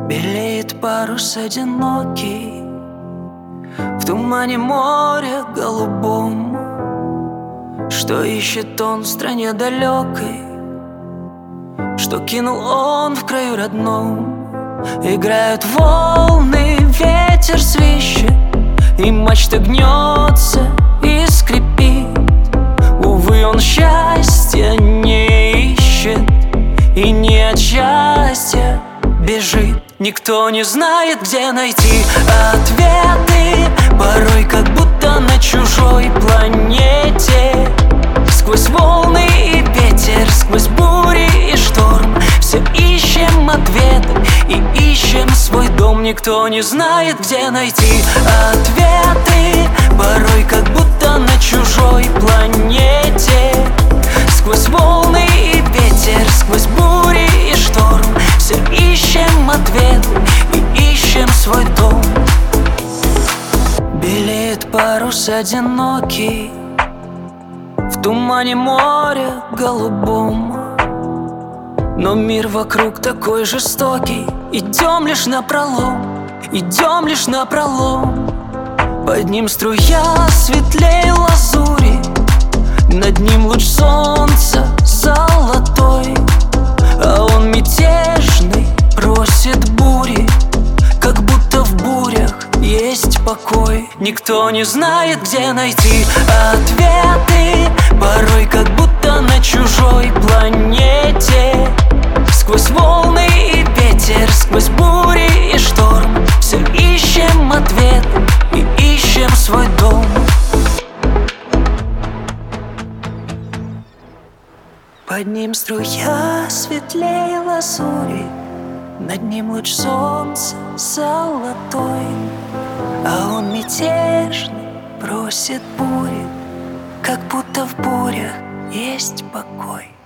Белеет парус одинокий в тумане моря голубом. Что ищет он в стране далекой, что кинул он в краю родном? Играют волны, ветер свищет, и мачта гнется и скрипит. Увы, он счастья не ищет и не от счастья бежит. Никто не знает, где найти ответы, порой как будто на чужой планете. Сквозь волны и ветер, сквозь бури и шторм, все ищем ответы и ищем свой дом. Никто не знает, где найти ответы, порой как будто на чужой планете. Сквозь волны и ветер, сквозь бури и шторм, все ищем ответы и ищем свой дом. Белеет парус одинокий в тумане моря голубом, но мир вокруг такой жестокий. Идем лишь напролом, идем лишь напролом. Под ним струя светлей лазури, над ним луч солнца золотой, а он мятежный, просит бури, как будто в бурях есть покой. Никто не знает, где найти ответы, порой как будто на чужой планете. Сквозь волны и ветер, сквозь бури и шторм, все ищем ответы и ищем свой дом. Под ним струя светлее лазури, над ним луч солнца золотой, а он мятежный, просит бури, как будто в бурях есть покой.